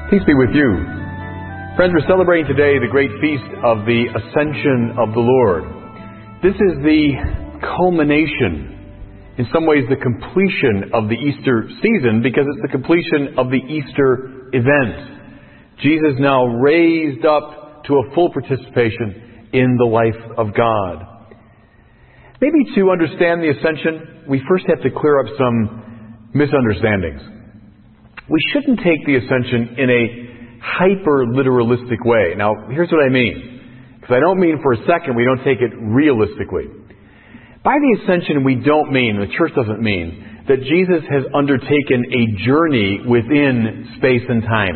Peace be with you. Friends, we're celebrating today the great feast of the Ascension of the Lord. This is the culmination, in some ways the completion of the Easter season, because it's the completion of the Easter event. Jesus now raised up to a full participation in the life of God. Maybe to understand the Ascension, we first have to clear up some misunderstandings. We shouldn't take the Ascension in a hyper-literalistic way. Now, here's what I mean. Because I don't mean for a second we don't take it realistically. By the Ascension, we don't mean, the Church doesn't mean, that Jesus has undertaken a journey within space and time.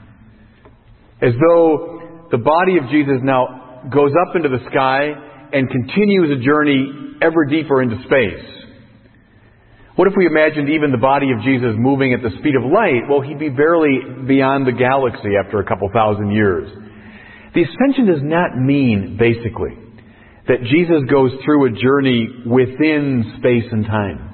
As though the body of Jesus now goes up into the sky and continues a journey ever deeper into space. What if we imagined even the body of Jesus moving at the speed of light? Well, he'd be barely beyond the galaxy after a couple thousand years. The Ascension does not mean, basically, that Jesus goes through a journey within space and time.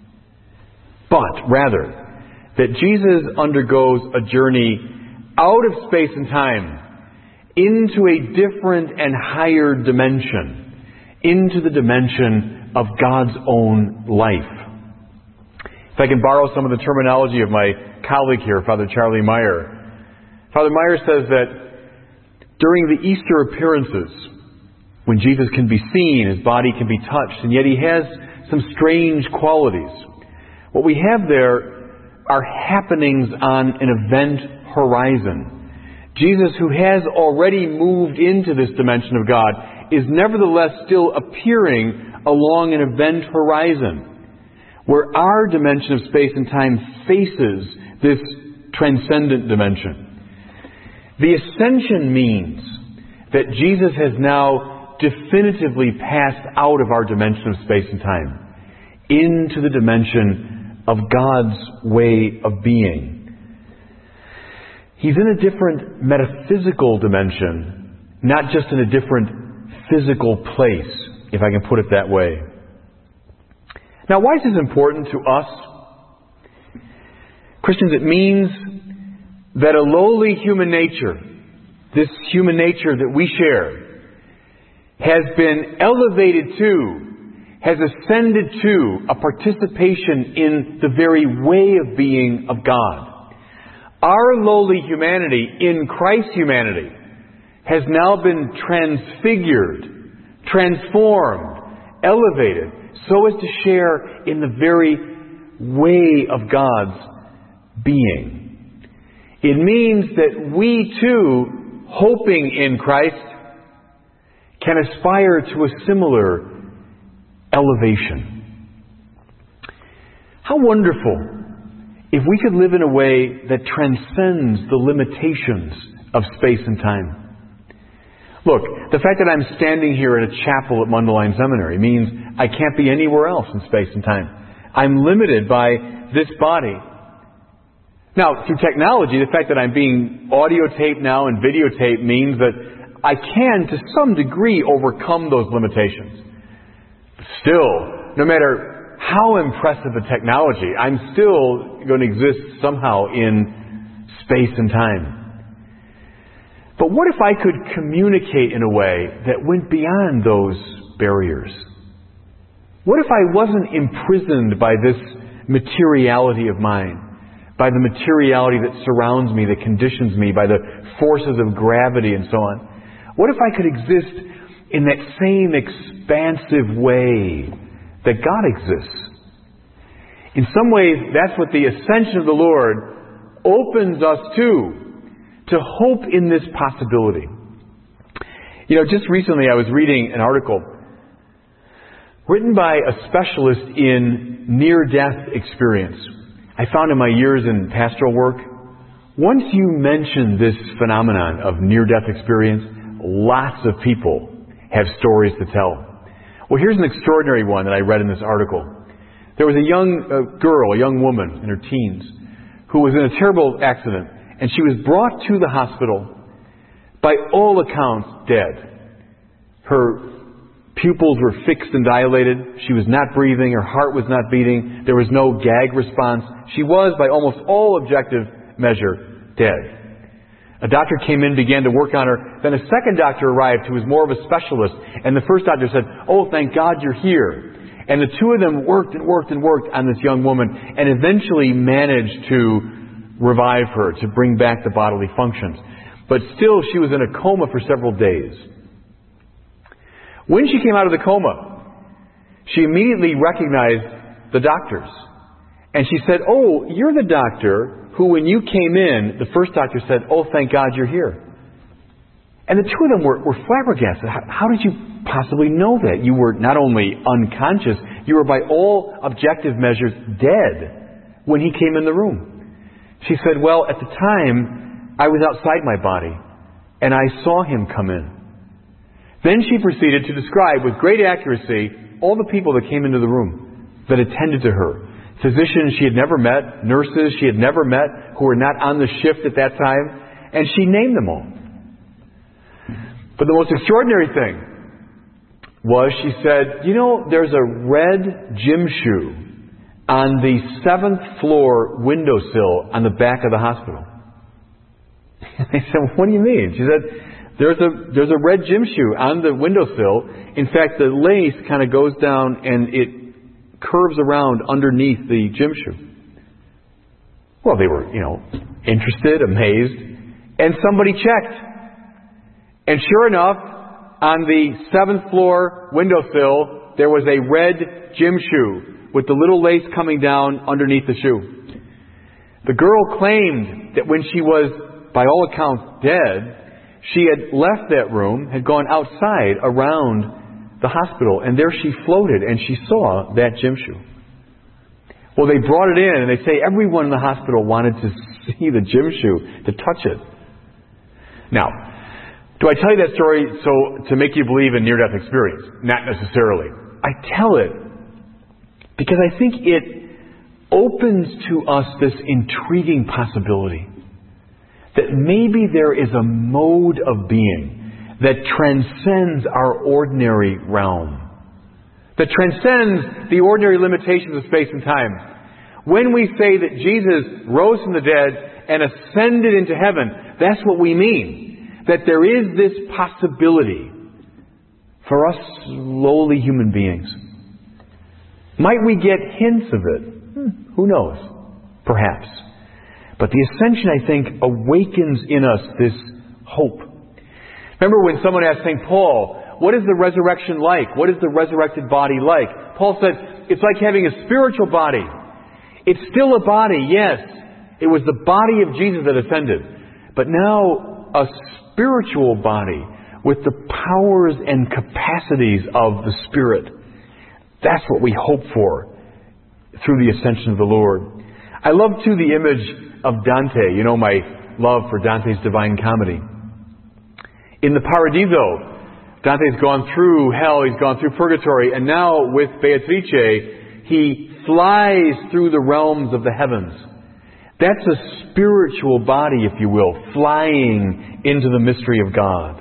But, rather, that Jesus undergoes a journey out of space and time into a different and higher dimension, into the dimension of God's own life. If I can borrow some of the terminology of my colleague here, Father Charlie Meyer. Father Meyer says that during the Easter appearances, when Jesus can be seen, his body can be touched, and yet he has some strange qualities. What we have there are happenings on an event horizon. Jesus, who has already moved into this dimension of God, is nevertheless still appearing along an event horizon, where our dimension of space and time faces this transcendent dimension. The Ascension means that Jesus has now definitively passed out of our dimension of space and time into the dimension of God's way of being. He's in a different metaphysical dimension, not just in a different physical place, if I can put it that way. Now, why is this important to us? Christians, it means that a lowly human nature, this human nature that we share, has been elevated to, has ascended to a participation in the very way of being of God. Our lowly humanity in Christ's humanity has now been transfigured, transformed, elevated, so as to share in the very way of God's being. It means that we too, hoping in Christ, can aspire to a similar elevation. How wonderful if we could live in a way that transcends the limitations of space and time. Look, the fact that I'm standing here in a chapel at Mundelein Seminary means I can't be anywhere else in space and time. I'm limited by this body. Now, through technology, the fact that I'm being audio taped now and videotaped means that I can, to some degree, overcome those limitations. But still, no matter how impressive the technology, I'm still going to exist somehow in space and time. But what if I could communicate in a way that went beyond those barriers? What if I wasn't imprisoned by this materiality of mine, by the materiality that surrounds me, that conditions me, by the forces of gravity and so on? What if I could exist in that same expansive way that God exists? In some ways, that's what the Ascension of the Lord opens us to hope in this possibility. You know, just recently I was reading an article written by a specialist in near-death experience. I found in my years in pastoral work, once you mention this phenomenon of near-death experience, lots of people have stories to tell. Well, here's an extraordinary one that I read in this article. There was a young girl, a young woman in her teens, who was in a terrible accident, and she was brought to the hospital, by all accounts, dead. Her pupils were fixed and dilated. She was not breathing. Her heart was not beating. There was no gag response. She was, by almost all objective measure, dead. A doctor came in, began to work on her. Then a second doctor arrived who was more of a specialist. And the first doctor said, "Oh, thank God you're here." And the two of them worked and worked and worked on this young woman and eventually managed to revive her, to bring back the bodily functions. But still, she was in a coma for several days. When she came out of the coma, she immediately recognized the doctors. And she said, "Oh, you're the doctor who, when you came in," the first doctor said, "Oh, thank God you're here." And the two of them were flabbergasted. How did you possibly know that? You were not only unconscious, you were by all objective measures dead when he came in the room. She said, "Well, at the time, I was outside my body, and I saw him come in." Then she proceeded to describe with great accuracy all the people that came into the room, that attended to her. Physicians she had never met, nurses she had never met, who were not on the shift at that time, and she named them all. But the most extraordinary thing was, she said, "You know, there's a red gym shoe on the 7th floor windowsill on the back of the hospital." I said, "What do you mean?" She said, there's a red gym shoe on the windowsill. In fact, the lace kind of goes down and it curves around underneath the gym shoe." Well, they were, interested, amazed. And somebody checked. And sure enough, on the 7th floor windowsill, there was a red gym shoe with the little lace coming down underneath the shoe. The girl claimed that when she was, by all accounts, dead, she had left that room, had gone outside around the hospital, and there she floated, and she saw that gym shoe. Well, they brought it in, and they say everyone in the hospital wanted to see the gym shoe, to touch it. Now, do I tell you that story to make you believe in near-death experience? Not necessarily. I tell it because I think it opens to us this intriguing possibility that maybe there is a mode of being that transcends our ordinary realm, that transcends the ordinary limitations of space and time. When we say that Jesus rose from the dead and ascended into heaven, that's what we mean. That there is this possibility for us lowly human beings. Might we get hints of it? Who knows? Perhaps. But the ascension, I think, awakens in us this hope. Remember when someone asked St. Paul, "What is the resurrection like? What is the resurrected body like?" Paul said, "It's like having a spiritual body." It's still a body, yes. It was the body of Jesus that ascended. But now a spiritual body with the powers and capacities of the Spirit. That's what we hope for through the ascension of the Lord. I love, too, the image of Dante. You know my love for Dante's Divine Comedy. In the Paradiso, Dante's gone through hell, he's gone through purgatory, and now with Beatrice, he flies through the realms of the heavens. That's a spiritual body, if you will, flying into the mystery of God.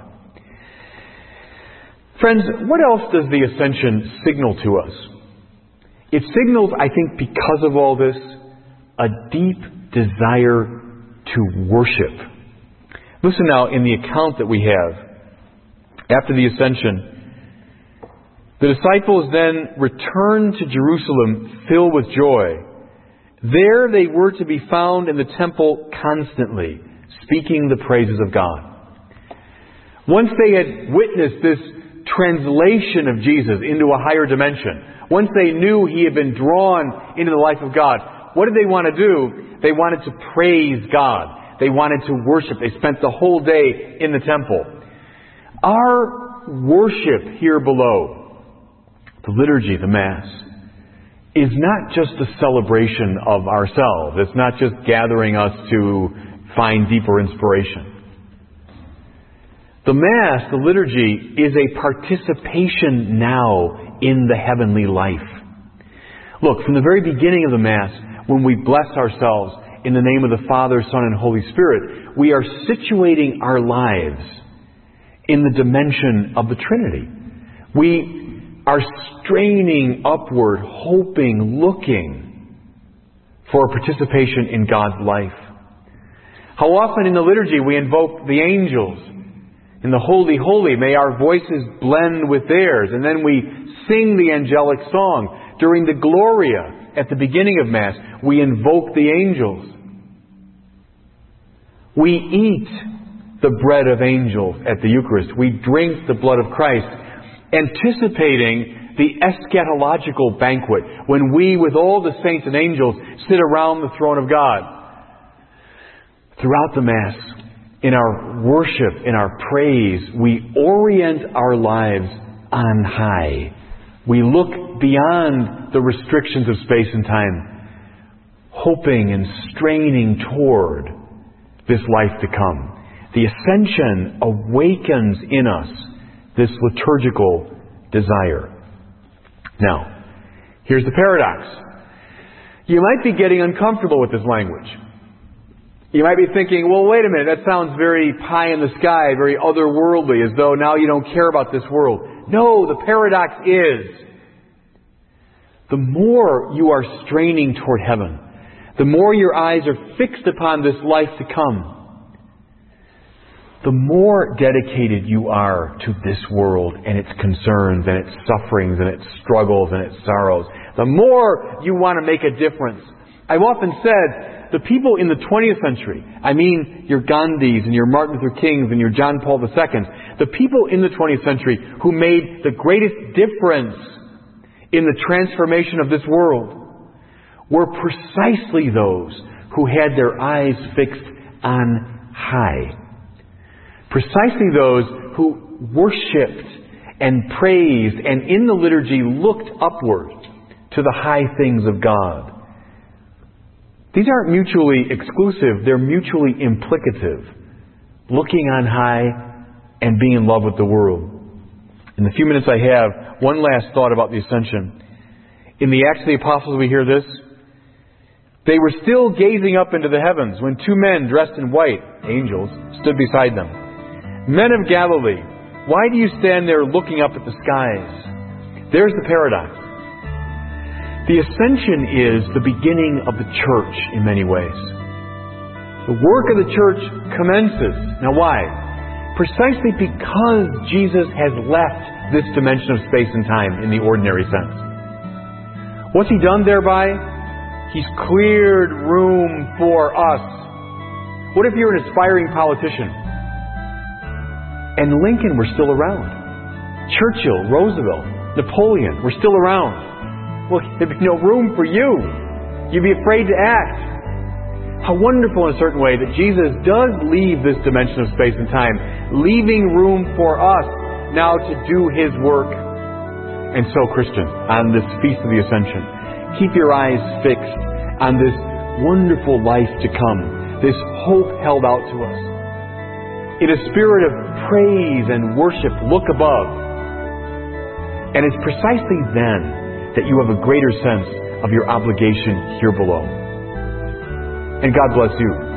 Friends, what else does the ascension signal to us? It signals, I think, because of all this, a deep desire to worship. Listen now, in the account that we have, after the ascension, the disciples then returned to Jerusalem filled with joy. There they were to be found in the temple constantly, speaking the praises of God. Once they had witnessed this translation of Jesus into a higher dimension, once they knew He had been drawn into the life of God, what did they want to do? They wanted to praise God. They wanted to worship. They spent the whole day in the temple. Our worship here below, the liturgy, the Mass, is not just a celebration of ourselves. It's not just gathering us to find deeper inspiration. The Mass, the liturgy, is a participation now in the heavenly life. Look, from the very beginning of the Mass, when we bless ourselves in the name of the Father, Son, and Holy Spirit, we are situating our lives in the dimension of the Trinity. We are straining upward, hoping, looking for participation in God's life. How often in the liturgy we invoke the angels. In the Holy, Holy, may our voices blend with theirs. And then we sing the angelic song. During the Gloria at the beginning of Mass, we invoke the angels. We eat the bread of angels at the Eucharist. We drink the blood of Christ, anticipating the eschatological banquet when we, with all the saints and angels, sit around the throne of God. Throughout the Mass, in our worship, in our praise, we orient our lives on high. We look beyond the restrictions of space and time, hoping and straining toward this life to come. The Ascension awakens in us this liturgical desire. Now, here's the paradox. You might be getting uncomfortable with this language. You might be thinking, well, wait a minute, that sounds very pie in the sky, very otherworldly, as though now you don't care about this world. No, the paradox is, the more you are straining toward heaven, the more your eyes are fixed upon this life to come, the more dedicated you are to this world and its concerns and its sufferings and its struggles and its sorrows, the more you want to make a difference. I've often said, the people in the 20th century, I mean your Gandhis and your Martin Luther Kings and your John Paul II, the people in the 20th century who made the greatest difference in the transformation of this world were precisely those who had their eyes fixed on high. Precisely those who worshipped and praised and in the liturgy looked upward to the high things of God. These aren't mutually exclusive, they're mutually implicative. Looking on high and being in love with the world. In the few minutes I have, one last thought about the Ascension. In the Acts of the Apostles we hear this. They were still gazing up into the heavens when two men dressed in white, angels, stood beside them. Men of Galilee, why do you stand there looking up at the skies? There's the paradox. The Ascension is the beginning of the church in many ways. The work of the church commences. Now why? Precisely because Jesus has left this dimension of space and time in the ordinary sense. What's He done thereby? He's cleared room for us. What if you're an aspiring politician and Lincoln were still around? Churchill, Roosevelt, Napoleon were still around. Well, there'd be no room for you. You'd be afraid to act. How wonderful in a certain way that Jesus does leave this dimension of space and time, leaving room for us now to do His work. And so, Christian, on this Feast of the Ascension, keep your eyes fixed on this wonderful life to come, this hope held out to us. In a spirit of praise and worship, look above. And it's precisely then that you have a greater sense of your obligation here below. And God bless you.